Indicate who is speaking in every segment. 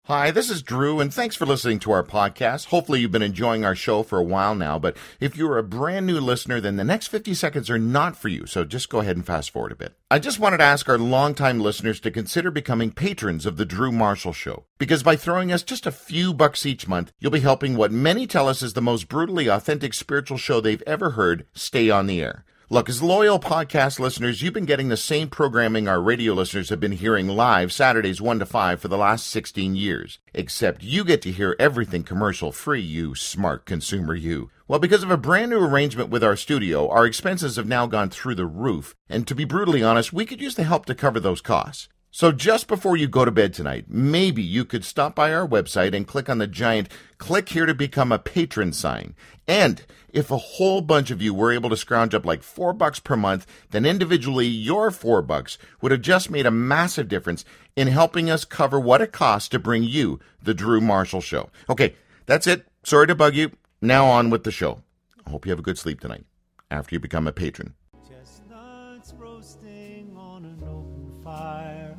Speaker 1: Hi, this is Drew, and thanks for listening to our podcast. Hopefully you've been enjoying our show for a while now, but if you're a brand new listener, then the next 50 seconds are not for you, so just go ahead and fast forward a bit. I just wanted to ask our longtime listeners to consider becoming patrons of The Drew Marshall Show, because by throwing us just a few bucks each month, you'll be helping what many tell us is the most brutally authentic spiritual show they've ever heard stay on the air. Look, as loyal podcast listeners, you've been getting the same programming our radio listeners have been hearing live Saturdays 1 to 5 for the last 16 years. Except you get to hear everything commercial-free, you smart consumer, you. Well, because of a brand new arrangement with our studio, our expenses have now gone through the roof. And to be brutally honest, we could use the help to cover those costs. So just before you go to bed tonight, maybe you could stop by our website and click on the giant "Click here to become a patron" sign. And if a whole bunch of you were able to scrounge up like $4 per month, then individually your $4 would have just made a massive difference in helping us cover what it costs to bring you the Drew Marshall Show. Okay, that's it. Sorry to bug you. Now on with the show. I hope you have a good sleep tonight after you become a patron.
Speaker 2: Chestnuts roasting on an open fire.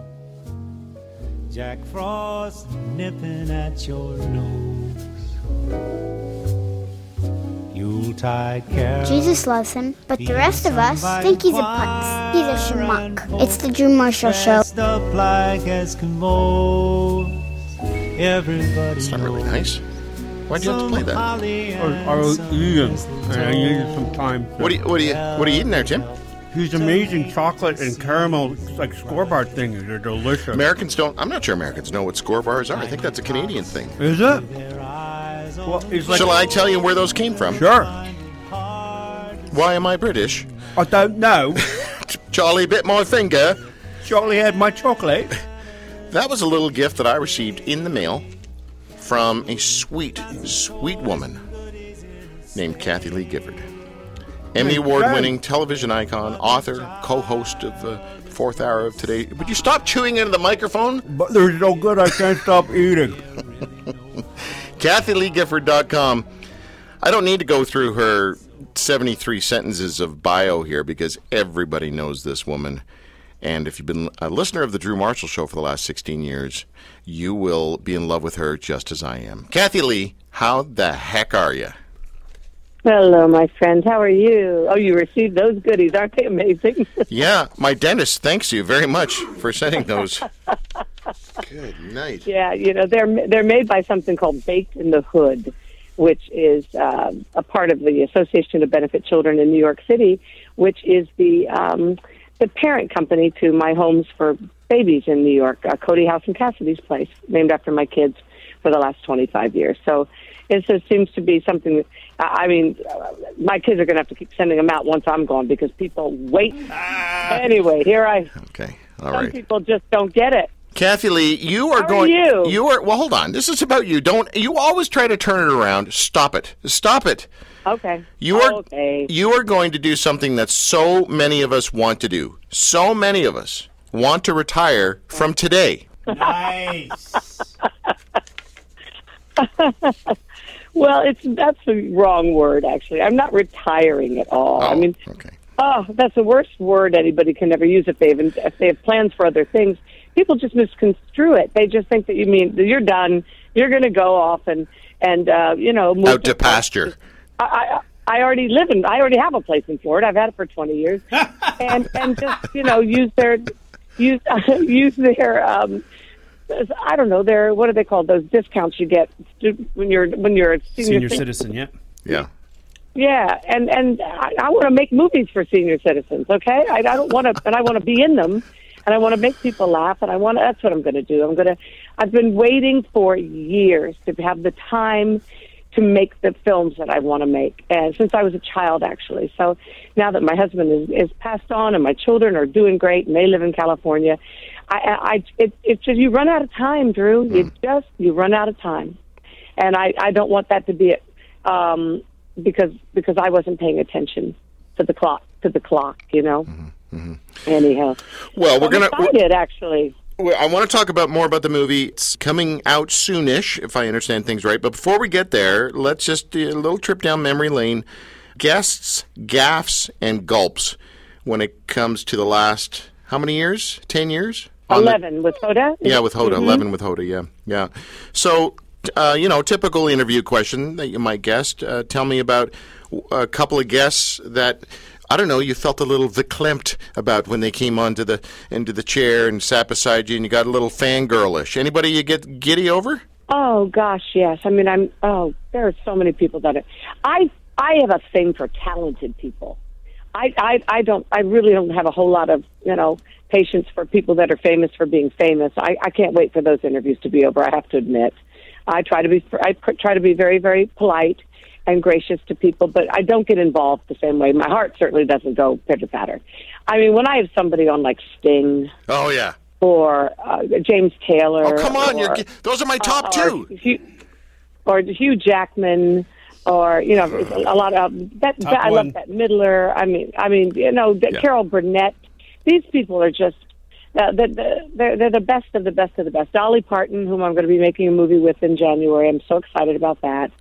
Speaker 2: Jack Frost nipping at your nose. Yuletide carol.
Speaker 3: Jesus loves him, but the rest of us think he's a putz. He's a schmuck. It's the Drew Marshall Show.
Speaker 2: Dressed up like Eskimos. Everybody
Speaker 1: It's not really nice. Why'd you have to play that?
Speaker 4: I was eating, and I needed some time.
Speaker 1: What are you eating there, Tim?
Speaker 4: These amazing chocolate and caramel, like score-bar things. They're delicious.
Speaker 1: Americans don't. I'm not sure Americans know what score bars are. I think that's a Canadian thing.
Speaker 4: Is it? Well, it's like,
Speaker 1: Shall I tell you where those came from?
Speaker 4: Sure.
Speaker 1: Why am I British?
Speaker 4: I don't know.
Speaker 1: Charlie bit my finger.
Speaker 4: Charlie had my chocolate.
Speaker 1: That was a little gift that I received in the mail from a sweet, sweet woman named Kathy Lee Gifford. Emmy Award-winning television icon, author, co-host of the fourth hour of Today. Would you stop chewing into the microphone?
Speaker 4: But they're so good I can't stop eating.
Speaker 1: KathyLeeGifford.com. I don't need to go through her 73 sentences of bio here because everybody knows this woman. And if you've been a listener of the Drew Marshall Show for the last 16 years, you will be in love with her just as I am. Kathy Lee, how the heck are you?
Speaker 5: Hello, my friend. How are you? Oh, you received those goodies. Aren't they amazing?
Speaker 1: Yeah, my dentist thanks you very much for sending those. Good night.
Speaker 5: Yeah, you know, they're made by something called Baked in the Hood, which is a part of the Association to Benefit Children in New York City, which is the parent company to My Homes for Babies in New York, Cody House and Cassidy's Place, named after my kids for the last 25 years. So it just seems to be something. I mean, my kids are going to have to keep sending them out once I'm gone because people wait. Anyway, here I.
Speaker 1: Okay, all
Speaker 5: some
Speaker 1: right.
Speaker 5: people just don't get it.
Speaker 1: Kathy Lee, you are
Speaker 5: How
Speaker 1: going.
Speaker 5: are you?
Speaker 1: Well, hold on. This is about you. Don't you always try to turn it around? Stop it. Stop it.
Speaker 5: Okay.
Speaker 1: You are
Speaker 5: okay.
Speaker 1: You are going to do something that so many of us want to do. So many of us want to retire from today.
Speaker 4: Nice.
Speaker 5: Well, that's the wrong word, actually. I'm not retiring at all.
Speaker 1: Oh,
Speaker 5: I mean,
Speaker 1: okay.
Speaker 5: That's the worst word anybody can ever use if they have plans for other things. People just misconstrue it. They just think that you mean that you're done. You're going to go off and move
Speaker 1: Out to pasture.
Speaker 5: I already have a place in Florida. I've had it for 20 years, and just use their I don't know, what are they called? Those discounts you get when you're a senior
Speaker 6: citizen. Yeah.
Speaker 1: Yeah.
Speaker 5: Yeah, and I want to make movies for senior citizens. Okay, I don't want to, and I want to be in them, and I want to make people laugh, and that's what I'm going to do. I've been waiting for years to have the time to make the films that I want to make, and since I was a child, actually. So now that my husband is passed on, and my children are doing great, and they live in California, it's just you run out of time, Drew. You run out of time, and I don't want that to be it. Because I wasn't paying attention to the clock, you know.
Speaker 1: Mm-hmm, mm-hmm.
Speaker 5: Anyhow,
Speaker 1: well,
Speaker 5: I'm excited, actually.
Speaker 1: I want to talk about more about the movie. It's coming out soonish, if I understand things right. But before we get there, let's just do a little trip down memory lane. Guests, gaffes, and gulps when it comes to the last, how many years? 10 years? On
Speaker 5: 11 with Hoda?
Speaker 1: Yeah, with Hoda. 11 with Hoda, yeah. So, typical interview question that you might guess. Tell me about a couple of guests that, I don't know, you felt a little verklempt about when they came into the chair and sat beside you and you got a little fangirlish. Anybody you get giddy over?
Speaker 5: Oh, gosh, yes. I mean, there are so many people that I have a thing for talented people. I really don't have a whole lot of, patience for people that are famous for being famous. I can't wait for those interviews to be over, I have to admit. I try to be very, very polite and gracious to people, but I don't get involved the same way. My heart certainly doesn't go pitter-patter. I mean, when I have somebody on like Sting.
Speaker 1: Oh, yeah.
Speaker 5: Or James Taylor.
Speaker 1: Oh, come on. Those are my top two.
Speaker 5: Or Hugh Jackman. Or, a lot of I love Bette Midler. I mean, Carol Burnett. These people are just they're the best of the best of the best. Dolly Parton, whom I'm going to be making a movie with in January. I'm so excited about that.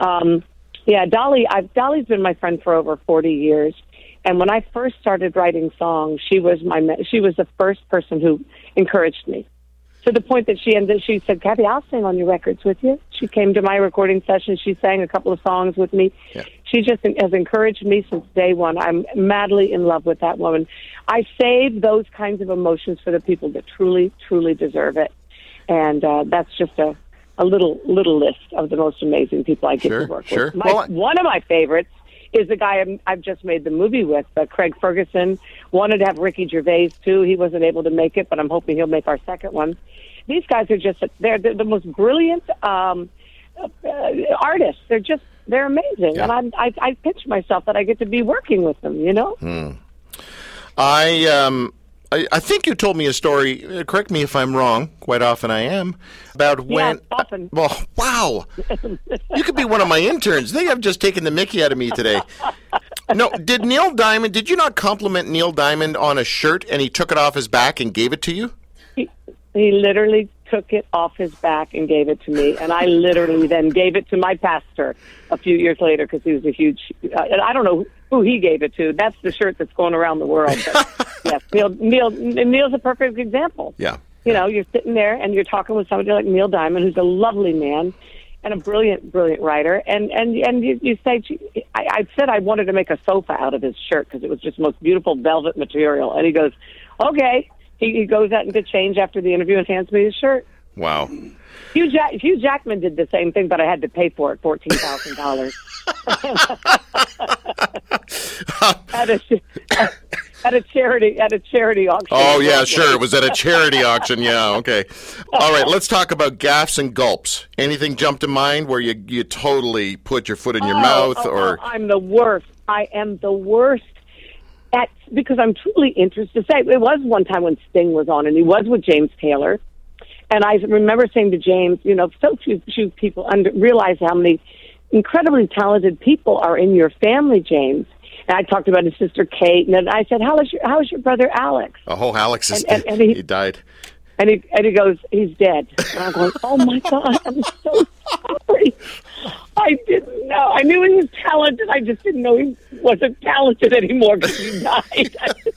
Speaker 5: Dolly's been my friend for over 40 years. And when I first started writing songs, she was the first person who encouraged me. To the point that she said, Kathy, I'll sing on your records with you. She came to my recording session. She sang a couple of songs with me. Yeah. She just has encouraged me since day one. I'm madly in love with that woman. I save those kinds of emotions for the people that truly, truly deserve it. And that's just a little list of the most amazing people I get to work with. One of my favorites is the guy I've just made the movie with, Craig Ferguson. Wanted to have Ricky Gervais, too. He wasn't able to make it, but I'm hoping he'll make our second one. These guys are just, they're the most brilliant artists. They're amazing. Yeah. And I picture myself that I get to be working with them,
Speaker 1: I think you told me a story, correct me if I'm wrong, quite often I am, about when...
Speaker 5: Yeah, often.
Speaker 1: Well, wow. You could be one of my interns. They have just taken the mickey out of me today. No, did you not compliment Neil Diamond on a shirt and he took it off his back and gave it to you?
Speaker 5: He literally took it off his back and gave it to me, and I literally then gave it to my pastor a few years later because he was a huge... I don't know who he gave it to. That's the shirt that's going around the world. But, yes, Neil's a perfect example.
Speaker 1: Yeah.
Speaker 5: You're sitting there and you're talking with somebody like Neil Diamond, who's a lovely man and a brilliant, brilliant writer. And you say, I said I wanted to make a sofa out of his shirt because it was just the most beautiful velvet material. And he goes, okay. He goes out and gets change after the interview and hands me his shirt.
Speaker 1: Wow.
Speaker 5: Hugh Jackman did the same thing, but I had to pay for it, $14,000. At a charity auction.
Speaker 1: Oh yeah, sure. It was at a charity auction. Yeah, okay. All right, let's talk about gaffes and gulps. Anything jump to mind where you totally put your foot in your mouth or?
Speaker 5: I'm the worst. I am the worst. Because I'm truly interested. It was one time when Sting was on, and he was with James Taylor. And I remember saying to James, so few people realize how many incredibly talented people are in your family, James. And I talked about his sister Kate, and I said, "How is your brother Alex?"
Speaker 1: Oh, Alex is dead. He died.
Speaker 5: And he goes, "He's dead." And I'm going, "Oh my God, I'm so sorry. I didn't know. I knew he was talented. I just didn't know he wasn't talented anymore because he died."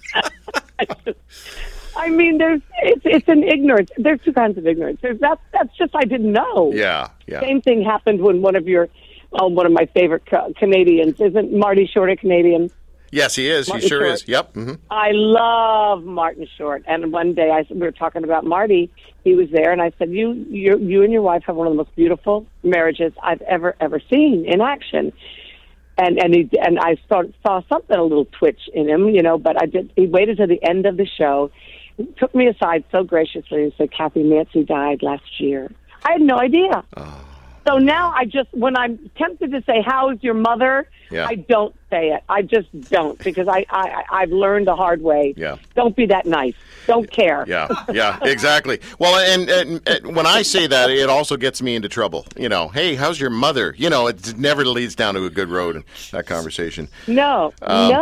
Speaker 5: It's an ignorance. There's two kinds of ignorance. That's just I didn't know.
Speaker 1: Yeah.
Speaker 5: Same thing happened when one of my favorite Canadians, isn't Marty Short a Canadian?
Speaker 1: Yes, he is. Martin he sure Short. Is. Yep. Mm-hmm.
Speaker 5: I love Martin Short. And one day we were talking about Marty. He was there, and I said, "You and your wife have one of the most beautiful marriages I've ever seen in action." And I saw something a little twitch in him, But he waited till the end of the show, took me aside so graciously, and said, "Kathy, Nancy died last year." I had no idea. Oh. So now when I'm tempted to say, "How's your mother?" Yeah. I don't say it. I just don't because I've learned the hard way.
Speaker 1: Yeah.
Speaker 5: Don't be that nice. Don't care.
Speaker 1: Yeah, exactly. Well, and when I say that, it also gets me into trouble. Hey, how's your mother? It never leads down to a good road in that conversation.
Speaker 5: No.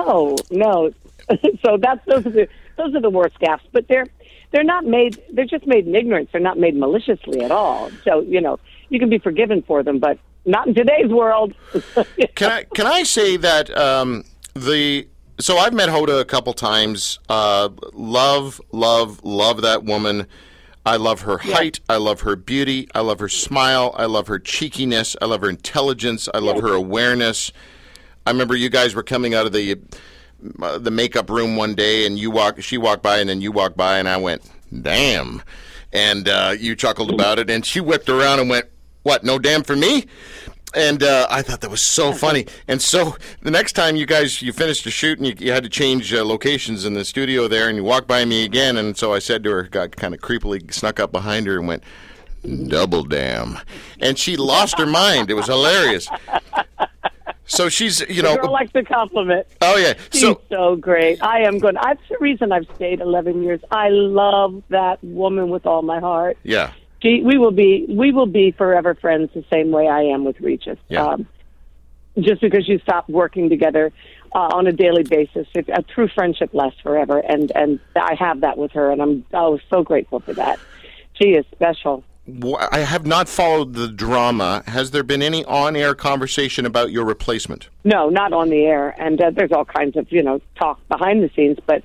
Speaker 5: So those are the worst gaffes. But they're not made. They're just made in ignorance. They're not made maliciously at all. So you can be forgiven for them, but. Not in today's world.
Speaker 1: Can I say that the So I've met Hoda a couple times. Love that woman. I love her height. I love her beauty. I love her smile. I love her cheekiness. I love her intelligence. I love her awareness. I remember you guys were coming out of the makeup room one day, and she walked by, and then you walked by, and I went, damn. And you chuckled about it, and she whipped around and went, what, no damn for me? And I thought that was so funny. And so the next time you finished the shoot and you had to change locations in the studio there, and you walked by me again. And so I said to her, got kind of creepily snuck up behind her and went, double damn. And she lost her mind. It was hilarious. So she's,
Speaker 5: The girl likes the compliment.
Speaker 1: Oh, yeah.
Speaker 5: She's so great. That's the reason I've stayed 11 years. I love that woman with all my heart.
Speaker 1: Yeah.
Speaker 5: We will be forever friends the same way I am with Regis.
Speaker 1: Yeah.
Speaker 5: Just because you stop working together on a daily basis, a true friendship lasts forever, and I have that with her, and I'm so grateful for that. She is special.
Speaker 1: I have not followed the drama. Has there been any on-air conversation about your replacement?
Speaker 5: No, not on the air, and there's all kinds of talk behind the scenes, but.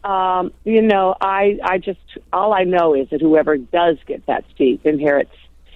Speaker 5: I just, all I know is that whoever does get that seat inherits,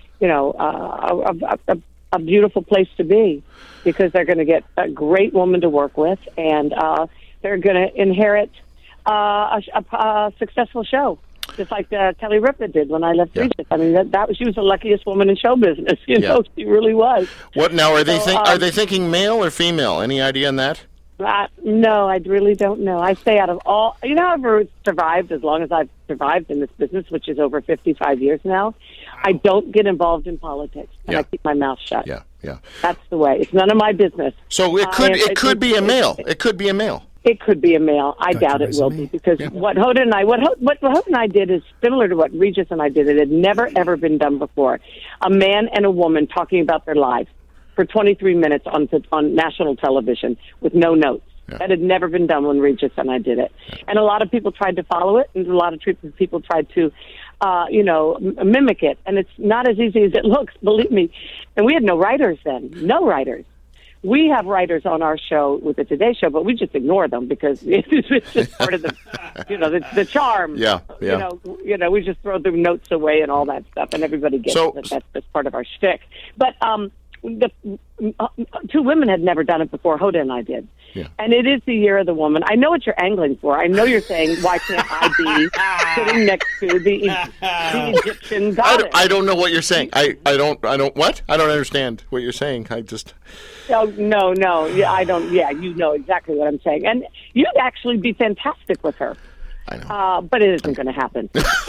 Speaker 5: a beautiful place to be, because they're going to get a great woman to work with, and they're going to inherit a successful show, just like Kelly Ripa did when I left Regis. I mean, she was the luckiest woman in show business. She really was.
Speaker 1: What now? Are they thinking male or female? Any idea on that?
Speaker 5: No, I really don't know. I stay out of all. I've survived as long as I've survived in this business, which is over 55 years now. I don't get involved in politics, and I keep my mouth shut.
Speaker 1: Yeah.
Speaker 5: That's the way. It's none of my business.
Speaker 1: So it could be a male. It could be a male.
Speaker 5: It could be a male. I doubt it will be, because what Hoda and I did is similar to what Regis and I did. It had never ever been done before. A man and a woman talking about their lives for 23 minutes on national television with no notes. Yeah. That had never been done when Regis and I did it. And a lot of people tried to follow it, and a lot of people tried to, mimic it. And it's not as easy as it looks, believe me. And we had no writers then. No writers. We have writers on our show with the Today Show, but we just ignore them because it's just part of the, the charm.
Speaker 1: Yeah.
Speaker 5: We just throw the notes away and all that stuff, and everybody gets that. That's part of our shtick. But, the two women had never done it before. Hoda and I did. Yeah. And it is the year of the woman. I know what you're angling for. I know you're saying, why can't I be sitting next to the Egyptian goddess?
Speaker 1: I don't know what you're saying. I don't what? I don't understand what you're saying.
Speaker 5: Oh, no. Yeah, I don't. Yeah, you know exactly what I'm saying. And you'd actually be fantastic with her.
Speaker 1: I know.
Speaker 5: But it isn't going to happen.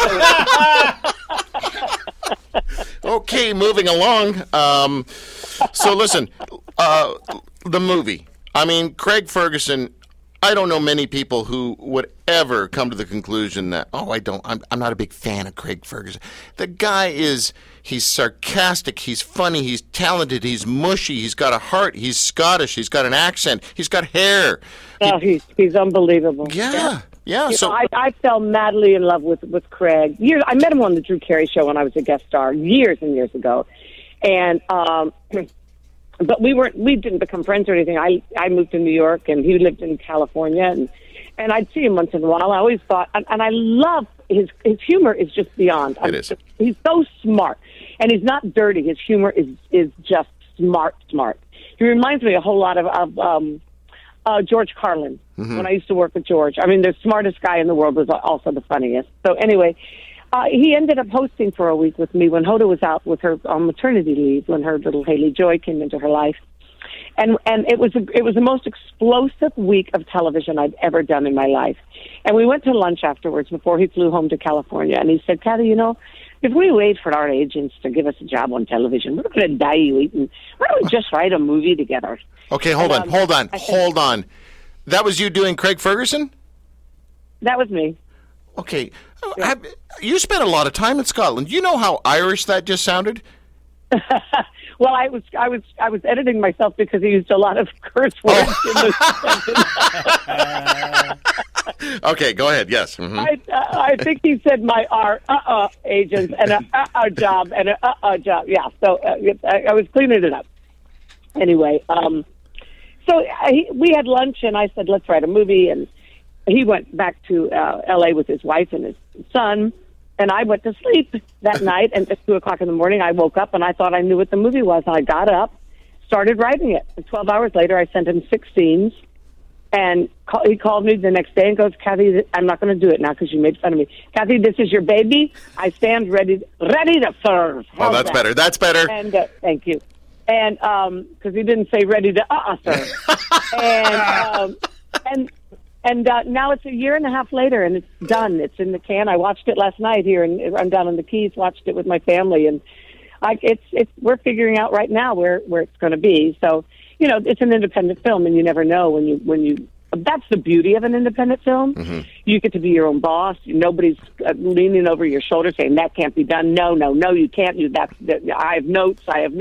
Speaker 1: Okay, moving along. So listen, the movie. I mean, Craig Ferguson, I don't know many people who would ever come to the conclusion that, I'm not a big fan of Craig Ferguson. The guy he's sarcastic, he's funny, he's talented, he's mushy, he's got a heart, he's Scottish, he's got an accent, he's got hair.
Speaker 5: Oh, he's unbelievable.
Speaker 1: Yeah. So
Speaker 5: I fell madly in love with Craig. I met him on the Drew Carey Show when I was a guest star years and years ago, and but we didn't become friends or anything. I moved to New York, and he lived in California, and I'd see him once in a while. I always thought, and I love his humor is just beyond. He's so smart, and he's not dirty. His humor is just smart. He reminds me a whole lot of George Carlin. Mm-hmm. When I used to work with George. I mean, the smartest guy in the world was also the funniest. So anyway, he ended up hosting for a week with me when Hoda was out with her on maternity leave, when her little Haley Joy came into her life. And it was the most explosive week of television I'd ever done in my life. And we went to lunch afterwards before he flew home to California. And he said, Kathy, if we wait for our agents to give us a job on television, we're going to die waiting. Why don't we just write a movie together?
Speaker 1: Okay, hold on. That was you doing Craig Ferguson?
Speaker 5: That was me.
Speaker 1: Okay. You spent a lot of time in Scotland. You know how Irish that just sounded?
Speaker 5: Well, I was editing myself because he used a lot of curse words in the
Speaker 1: Okay, go ahead. Yes. Mm-hmm.
Speaker 5: I think he said my agents and a job and a job. Yeah, so I was cleaning it up. Anyway, we had lunch, and I said, let's write a movie. And he went back to L.A. with his wife and his son, and I went to sleep that night. And at 2 o'clock in the morning, I woke up, and I thought I knew what the movie was. And I got up, started writing it. And 12 hours later, I sent him 6 scenes. And he called me the next day and goes, Kathy, I'm not going to do it now because you made fun of me. Kathy, this is your baby. I stand ready to serve.
Speaker 1: Oh, that's better. That's better.
Speaker 5: And thank you. And because he didn't say ready to serve. And now it's a year and a half later, and it's done. It's in the can. I watched it last night here, and I'm down in the Keys. Watched it with my family, and we're figuring out right now where it's going to be. So. You know, it's an independent film, and you never know when you. That's the beauty of an independent film. Mm-hmm. You get to be your own boss. Nobody's leaning over your shoulder saying that can't be done. No, you can't do that. I have notes,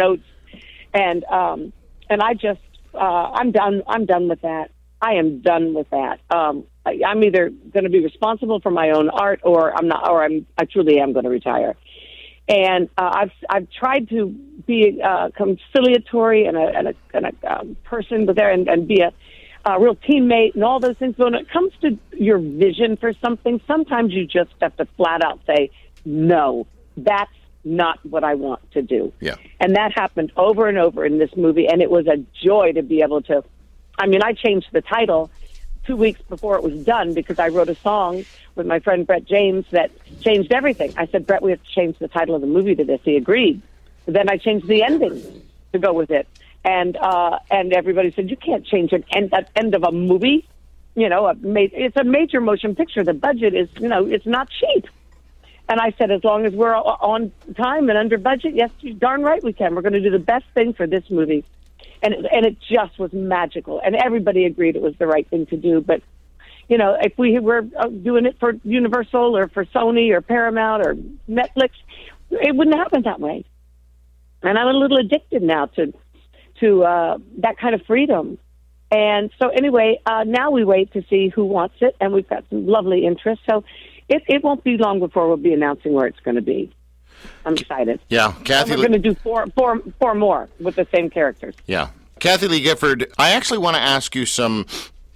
Speaker 5: and I just I'm done with that. I am done with that. I'm either going to be responsible for my own art, or I'm not, or I truly am going to retire. And I've tried to be conciliatory and a person there and be a real teammate and all those things. But when it comes to your vision for something, sometimes you just have to flat out say, no, that's not what I want to do.
Speaker 1: Yeah.
Speaker 5: And that happened over and over in this movie, and it was a joy to be able to. I mean, I changed the title 2 weeks before it was done because I wrote a song with my friend Brett James that changed everything. I said, Brett, we have to change the title of the movie to this. He agreed. But then I changed the ending to go with it. And everybody said, you can't change that end of a movie. You know, it's a major motion picture. The budget is, it's not cheap. And I said, as long as we're on time and under budget, yes, you're darn right we can. We're going to do the best thing for this movie. And it just was magical. And everybody agreed it was the right thing to do. But, if we were doing it for Universal or for Sony or Paramount or Netflix, it wouldn't happen that way. And I'm a little addicted now to that kind of freedom. And so anyway, now we wait to see who wants it, and we've got some lovely interest. So it won't be long before we'll be announcing where it's going to be. I'm excited.
Speaker 1: Yeah, Kathy.
Speaker 5: And we're going to do four more with the same characters.
Speaker 1: Yeah. Kathy Lee Gifford, I actually want to ask you some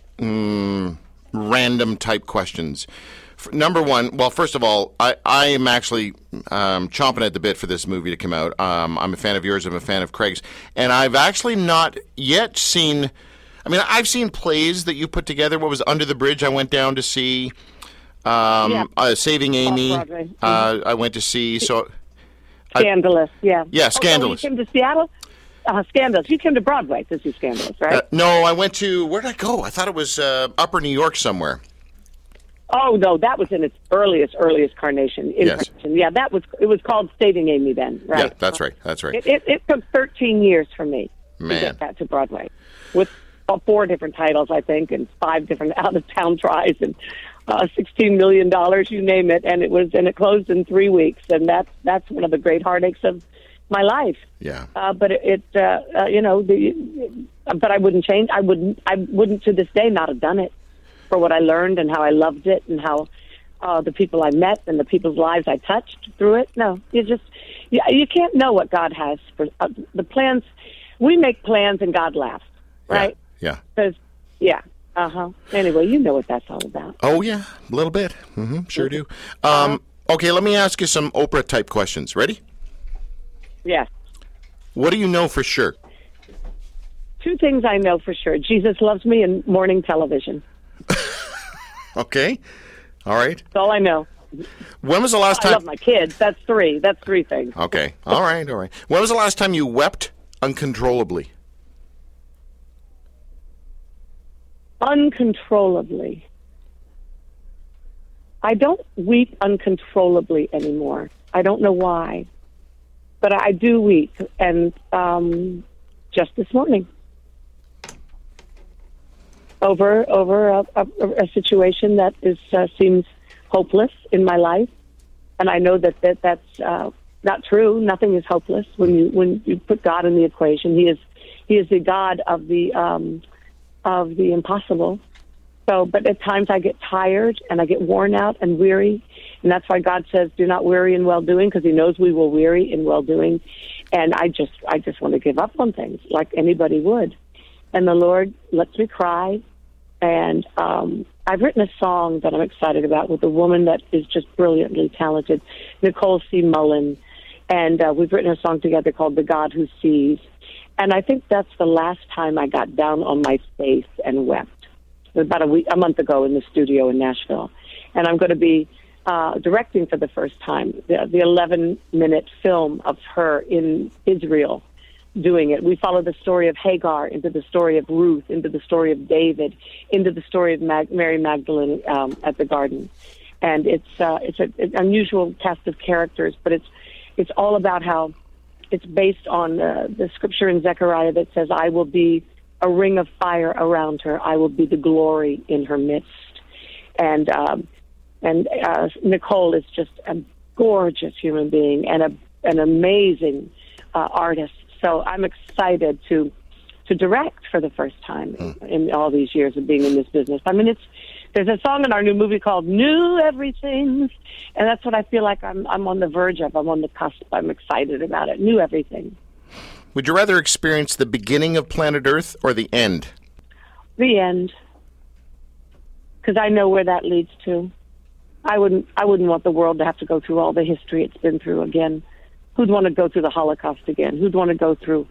Speaker 1: random type questions. Number one, well, first of all, I am actually chomping at the bit for this movie to come out. I'm a fan of yours. I'm a fan of Craig's. And I've actually not yet seen, I've seen plays that you put together. What was Under the Bridge I went down to see. Saving Amy, I went to see.
Speaker 5: Scandalous, yeah.
Speaker 1: Yeah, Scandalous.
Speaker 5: Oh, you came to Seattle? Scandalous. You came to Broadway to see Scandalous, right?
Speaker 1: No, I went to, where did I go? I thought it was Upper New York somewhere.
Speaker 5: Oh, no, that was in its earliest carnation.
Speaker 1: Yes.
Speaker 5: Yeah, it was called Saving Amy then, right?
Speaker 1: Yeah, that's right.
Speaker 5: It took 13 years for me to get that to Broadway with 4 different titles, I think, and 5 different out-of-town tries and $16 million, you name it, and it closed in 3 weeks, and that's one of the great heartaches of my life.
Speaker 1: Yeah.
Speaker 5: But but I wouldn't change. I wouldn't to this day not have done it for what I learned and how I loved it and how the people I met and the people's lives I touched through it. No, you can't know what God has for the plans. We make plans and God laughs, right?
Speaker 1: Yeah.
Speaker 5: Yeah. Anyway, you know what that's all about.
Speaker 1: Oh, yeah, a little bit. Mm-hmm, sure do. Okay, let me ask you some Oprah-type questions. Ready?
Speaker 5: Yes.
Speaker 1: What do you know for sure?
Speaker 5: 2 things I know for sure. Jesus loves me and morning television.
Speaker 1: Okay. All right.
Speaker 5: That's all I know.
Speaker 1: When was the last time...
Speaker 5: I love my kids. That's 3. That's 3 things.
Speaker 1: Okay. All right. When was the last time you wept uncontrollably?
Speaker 5: Uncontrollably. I don't weep uncontrollably anymore. I don't know why, but I do weep. And just this morning, over a situation that seems hopeless in my life, and I know that's not true. Nothing is hopeless when you put God in the equation. He is the God of the impossible. So, but at times I get tired and I get worn out and weary, and that's why God says, "Do not weary in well doing," because He knows we will weary in well doing. And I just want to give up on things like anybody would. and the Lord lets me cry. And I've written a song that I'm excited about with a woman that is just brilliantly talented, Nicole C. Mullen. And we've written a song together called The God Who Sees. And I think that's the last time I got down on my face and wept. It was about a month ago in the studio in Nashville. And I'm going to be directing for the first time the 11-minute film of her in Israel doing it. We follow the story of Hagar into the story of Ruth, into the story of David, into the story of Mary Magdalene at the garden. And it's an unusual cast of characters, but it's all about how it's based on the scripture in Zechariah that says, I will be a ring of fire around her. I will be the glory in her midst. And Nicole is just a gorgeous human being and an amazing artist. So I'm excited to direct for the first time in all these years of being in this business. I mean, there's a song in our new movie called New Everything, and that's what I feel like I'm on the verge of. I'm on the cusp. I'm excited about it. New everything.
Speaker 1: Would you rather experience the beginning of planet Earth or the end?
Speaker 5: The end. Because I know where that leads to. I wouldn't want the world to have to go through all the history it's been through again. Who'd want to go through the Holocaust again? Who'd want to go through,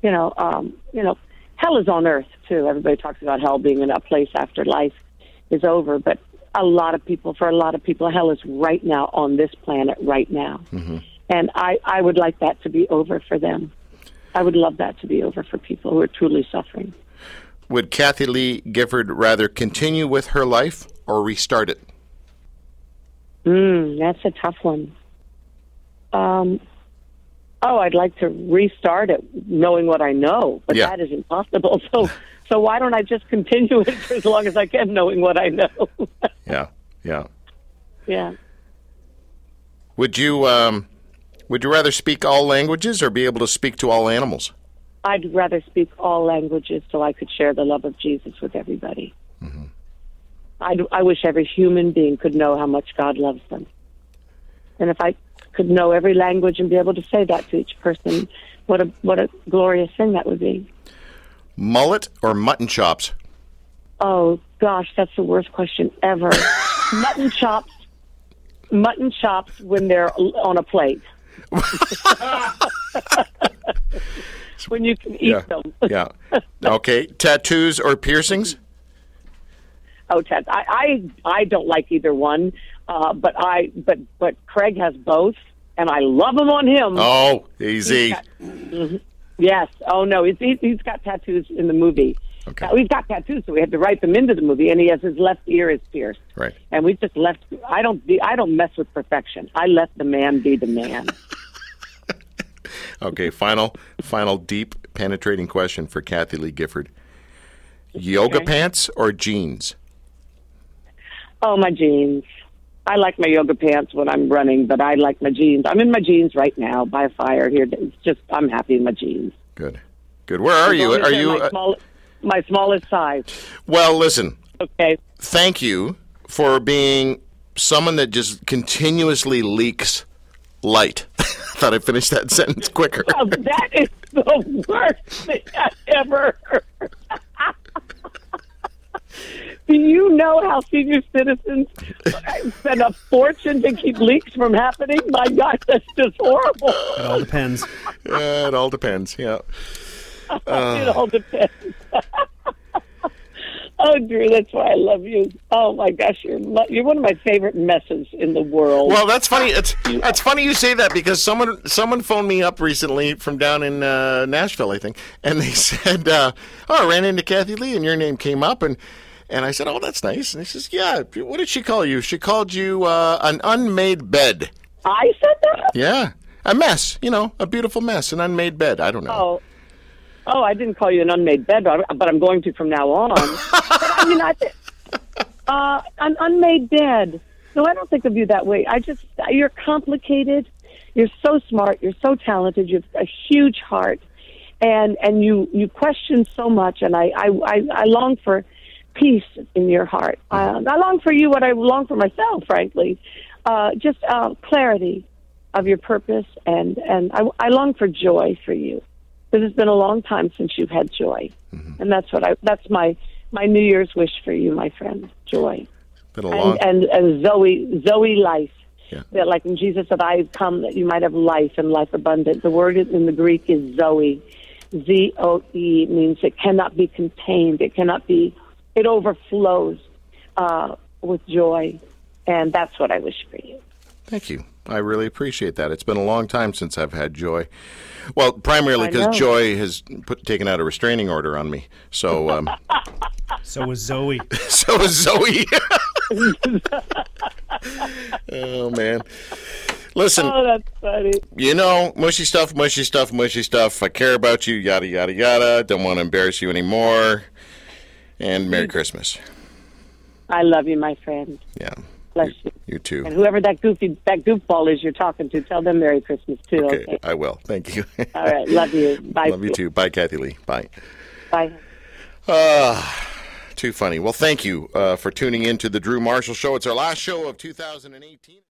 Speaker 5: hell is on earth too. Everybody talks about hell being in a place after life is over, but for a lot of people, hell is right now on this planet right now. Mm-hmm. And I would like that to be over for them. I would love that to be over for people who are truly suffering.
Speaker 1: Would Kathy Lee Gifford rather continue with her life or restart it?
Speaker 5: That's a tough one. I'd like to restart it knowing what I know, but that is impossible. So why don't I just continue it for as long as I can knowing what I know?
Speaker 1: Yeah.
Speaker 5: Yeah.
Speaker 1: Would you rather speak all languages or be able to speak to all animals?
Speaker 5: I'd rather speak all languages so I could share the love of Jesus with everybody. Mm-hmm. I wish every human being could know how much God loves them. And if I could know every language and be able to say that to each person, what a glorious thing that would be.
Speaker 1: Mullet or mutton chops?
Speaker 5: Oh, gosh, that's the worst question ever. Mutton chops when they're on a plate. When you can eat them.
Speaker 1: Yeah. Okay. Tattoos or piercings?
Speaker 5: Oh, I don't like either one, but Craig has both, and I love them on him.
Speaker 1: Oh, easy.
Speaker 5: Yes. Oh no, he's got tattoos in the movie. Okay. Now, we've got tattoos, so we had to write them into the movie, and he has his left ear is pierced.
Speaker 1: Right.
Speaker 5: And we just left. I don't mess with perfection. I let the man be the man.
Speaker 1: Okay. Final deep penetrating question for Kathy Lee Gifford: yoga pants or jeans?
Speaker 5: Oh, my jeans. I like my yoga pants when I'm running, but I like my jeans. I'm in my jeans right now by a fire here. It's just, I'm happy in my jeans.
Speaker 1: Good. Where are you? Are you
Speaker 5: my smallest size?
Speaker 1: Well, listen.
Speaker 5: Okay.
Speaker 1: Thank you for being someone that just continuously leaks light. Thought I'd finish that sentence quicker.
Speaker 5: Oh, that is the worst thing I ever heard. Do you know how senior citizens spend a fortune to keep leaks from happening? My gosh, that's just horrible.
Speaker 4: It all depends.
Speaker 1: It all depends, yeah.
Speaker 5: It all depends. Oh, Drew, that's why I love you. Oh, my gosh, you're one of my favorite messes in the world.
Speaker 1: Well, that's funny. It's funny you say that because someone phoned me up recently from down in Nashville, I think, and they said, I ran into Kathy Lee and your name came up, and I said, oh, that's nice. And he says, yeah, what did she call you? She called you an unmade bed.
Speaker 5: I said that?
Speaker 1: Yeah. A mess, a beautiful mess, an unmade bed. I don't know.
Speaker 5: Oh, I didn't call you an unmade bed, but I'm going to from now on. But an unmade bed. No, I don't think of you that way. You're complicated. You're so smart. You're so talented. You have a huge heart. And you question so much, and I long for peace in your heart. I long for you what I long for myself, frankly. Just clarity of your purpose, and I long for joy for you. because it's been a long time since you've had joy. And that's my New Year's wish for you, my friend, joy.
Speaker 1: Been a long
Speaker 5: And Zoe life.
Speaker 1: Yeah.
Speaker 5: That, like when Jesus said, I have come that you might have life and life abundant. The word in the Greek is Zoe. Z-O-E means it cannot be contained. It overflows with joy. And that's what I wish for you.
Speaker 1: Thank you. I really appreciate that. It's been a long time since I've had joy. Well, primarily because Joy has taken out a restraining order on me. So,
Speaker 2: So was Zoe.
Speaker 1: so is Zoe. Oh, man. Listen.
Speaker 5: Oh, that's funny.
Speaker 1: You know, mushy stuff, mushy stuff, mushy stuff. I care about you, yada, yada, yada. Don't want to embarrass you anymore. And Merry Christmas.
Speaker 5: I love you, my friend.
Speaker 1: Yeah.
Speaker 5: Bless you.
Speaker 1: You too.
Speaker 5: And whoever that goofball is you're talking to, tell them Merry Christmas, too. Okay.
Speaker 1: I will. Thank you.
Speaker 5: All right. Love you. Bye.
Speaker 1: Love you too. Bye, Kathy Lee. Bye.
Speaker 5: Bye.
Speaker 1: Too funny. Well, thank you for tuning in to the Drew Marshall Show. It's our last show of 2018.